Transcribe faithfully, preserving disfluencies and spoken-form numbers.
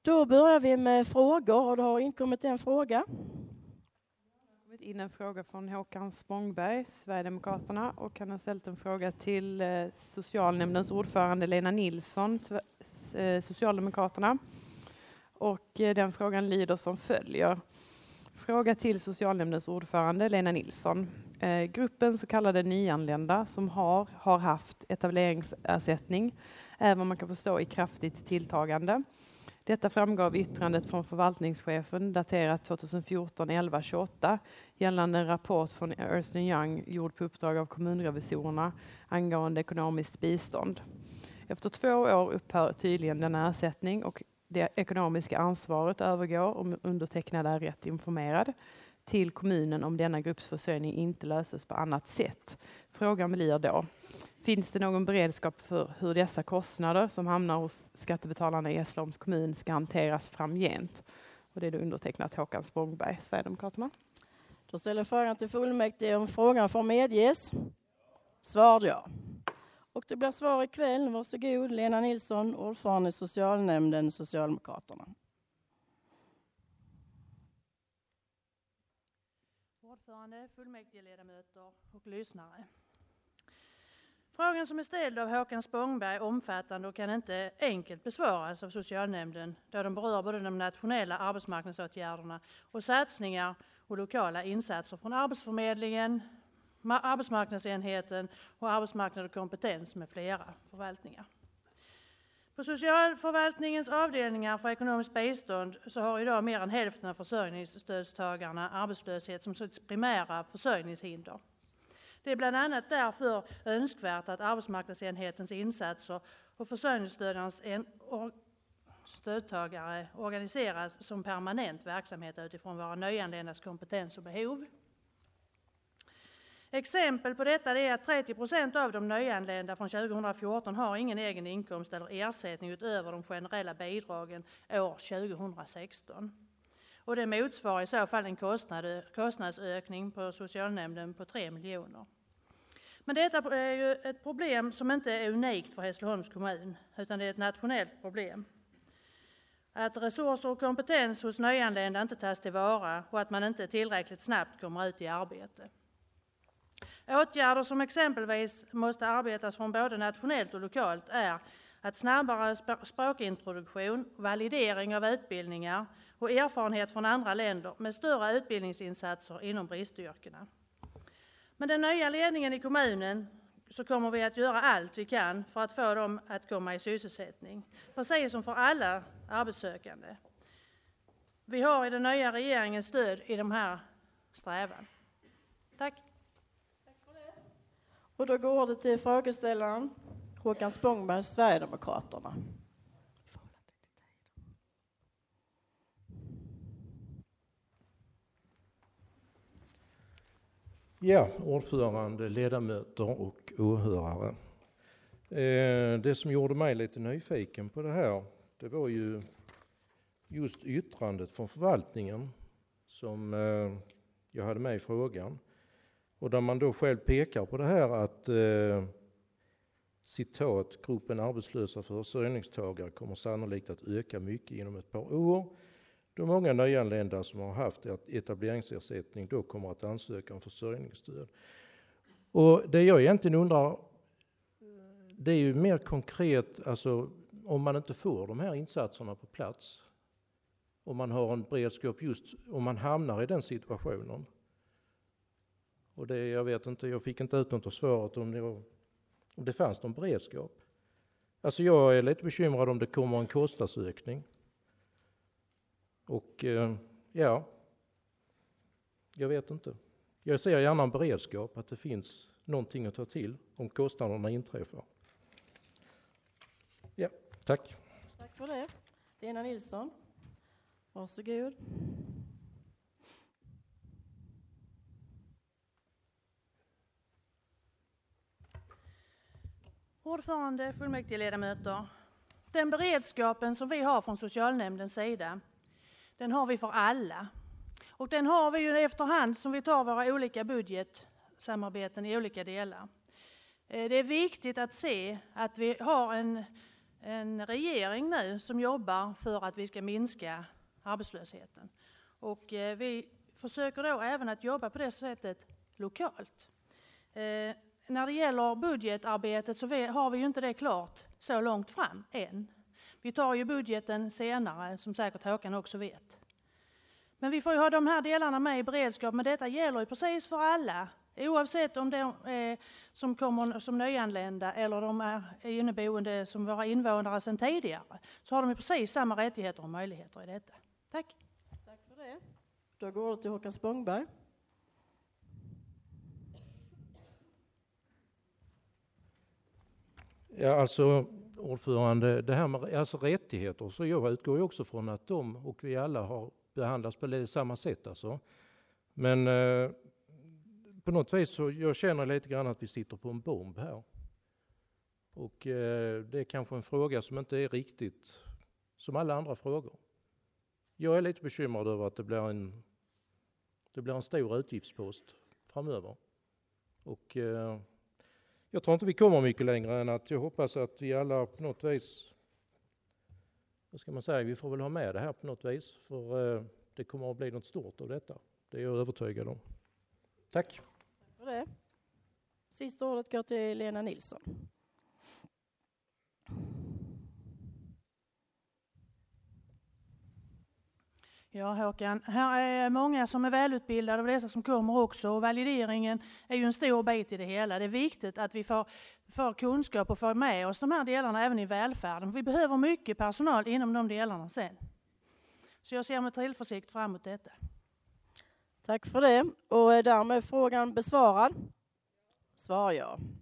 Då börjar vi med frågor och det har inkommit en fråga. Det har kommit in en fråga från Håkan Spångberg, Sverigedemokraterna, och han har ställt en fråga till eh, socialnämndens ordförande Lena Nilsson, eh, Socialdemokraterna. Och eh, den frågan lyder som följer. Fråga till socialnämndens ordförande Lena Nilsson. Eh, gruppen så kallade nyanlända som har, har haft etableringsersättning är vad man kan förstå i kraftigt tilltagande. Detta framgår av yttrandet från förvaltningschefen daterat tjugohundrafjorton elva tjugoåtta gällande en rapport från Ernst and Young gjord på uppdrag av kommunrevisorerna angående ekonomiskt bistånd. Efter två år upphör tydligen denna ersättning och det ekonomiska ansvaret övergår, om undertecknad är rätt informerad, till kommunen om denna grupps försörjning inte löses på annat sätt. Frågan blir då, finns det någon beredskap för hur dessa kostnader som hamnar hos skattebetalarna i Hässleholms kommun ska hanteras framgent? Och det är då undertecknat Håkan Spångberg, Sverigedemokraterna. Då ställer frågan till fullmäktige om frågan får medges. Svar ja. Och det blir svar ikväll. Varsågod, Lena Nilsson, ordförande i socialnämnden, Socialdemokraterna. Ordförande, fullmäktigeledamöter och lyssnare. Frågan som är ställd av Håkan Spångberg är omfattande och kan inte enkelt besvaras av socialnämnden då de berör både de nationella arbetsmarknadsåtgärderna och satsningar och lokala insatser från Arbetsförmedlingen, arbetsmarknadsenheten och arbetsmarknad och kompetens med flera förvaltningar. På socialförvaltningens avdelningar för ekonomiskt bistånd så har idag mer än hälften av försörjningsstödstagarna arbetslöshet som sitt primära försörjningshinder. Det är bland annat därför önskvärt att arbetsmarknadsenhetens insatser och försörjningsstödens stödtagare organiseras som permanent verksamhet utifrån våra nyanländas kompetens och behov. Exempel på detta är att trettio procent av de nyanlända från tjugohundrafjorton har ingen egen inkomst eller ersättning utöver de generella bidragen år tjugohundrasexton. Och det motsvarar i så fall en kostnad, kostnadsökning på socialnämnden på tre miljoner. Men detta är ju ett problem som inte är unikt för Hässleholms kommun, utan det är ett nationellt problem. Att resurser och kompetens hos nyanlända inte tas tillvara och att man inte tillräckligt snabbt kommer ut i arbete. Åtgärder som exempelvis måste arbetas från både nationellt och lokalt är att snabbare språkintroduktion, validering av utbildningar och erfarenhet från andra länder med större utbildningsinsatser inom bristyrkena. Med den nya ledningen i kommunen så kommer vi att göra allt vi kan för att få dem att komma i sysselsättning, precis som för alla arbetssökande. Vi har i den nya regeringens stöd i de här strävan. Tack. Och då går det till frågeställaren Håkan Spångberg, Sverigedemokraterna. Ja, ordförande, ledamöter och åhörare. Det som gjorde mig lite nyfiken på det här, det var ju just yttrandet från förvaltningen som jag hade med i frågan. Och där man då själv pekar på det här att eh, citat, gruppen arbetslösa försörjningstagare kommer sannolikt att öka mycket inom ett par år. Då många nyanlända som har haft etableringsersättning då kommer att ansöka om försörjningsstöd. Och det jag egentligen undrar, det är ju mer konkret, alltså om man inte får de här insatserna på plats. Om man har en beredskap just om man hamnar i den situationen. Och det, jag vet inte, jag fick inte ut något av svaret om det, var, om det fanns någon beredskap. Alltså jag är lite bekymrad om det kommer en kostnadsökning. Och eh, ja, jag vet inte. Jag ser gärna en beredskap, att det finns någonting att ta till om kostnaderna inträffar. Ja, tack. Tack för det. Lena Nilsson, varsågod. Ordförande, fullmäktigeledamöter. Den beredskapen som vi har från socialnämndens sida, den har vi för alla. Och den har vi ju efterhand som vi tar våra olika budgetsamarbeten i olika delar. Det är viktigt att se att vi har en en regering nu som jobbar för att vi ska minska arbetslösheten. Och eh, vi försöker då även att jobba på det sättet lokalt. Eh, när det gäller budgetarbetet så vi, har vi ju inte det klart så långt fram än. Vi tar ju budgeten senare, som säkert Håkan också vet. Men vi får ju ha de här delarna med i beredskap, men detta gäller ju precis för alla. Oavsett om de är som kommer som nyanlända eller de är inneboende som våra invånare sedan tidigare, så har de ju precis samma rättigheter och möjligheter i detta. Tack. Tack för det. Då går det till Håkan Spångberg. Ja, alltså ordförande, det här med alltså rättigheter, så jag utgår ju också från att de och vi alla har behandlats på samma sätt. Alltså. Men eh, på något vis så jag känner lite grann att vi sitter på en bomb här. Och eh, det är kanske en fråga som inte är riktigt som alla andra frågor. Jag är lite bekymrad över att det blir en, det blir en stor utgiftspost framöver. Och eh, jag tror inte vi kommer mycket längre än att jag hoppas att vi alla på något vis, vad ska man säga, vi får väl ha med det här på något vis. För eh, det kommer att bli något stort av detta. Det är jag övertygad om. Tack. Tack för det. Sista ordet går till Lena Nilsson. Ja Håkan, här är många som är välutbildade och dessa som kommer också, och valideringen är ju en stor bit i det hela. Det är viktigt att vi får, får kunskap och får med oss de här delarna även i välfärden. Vi behöver mycket personal inom de delarna sen. Så jag ser med tillförsikt fram emot detta. Tack för det. Och därmed är frågan besvarad. Svar ja.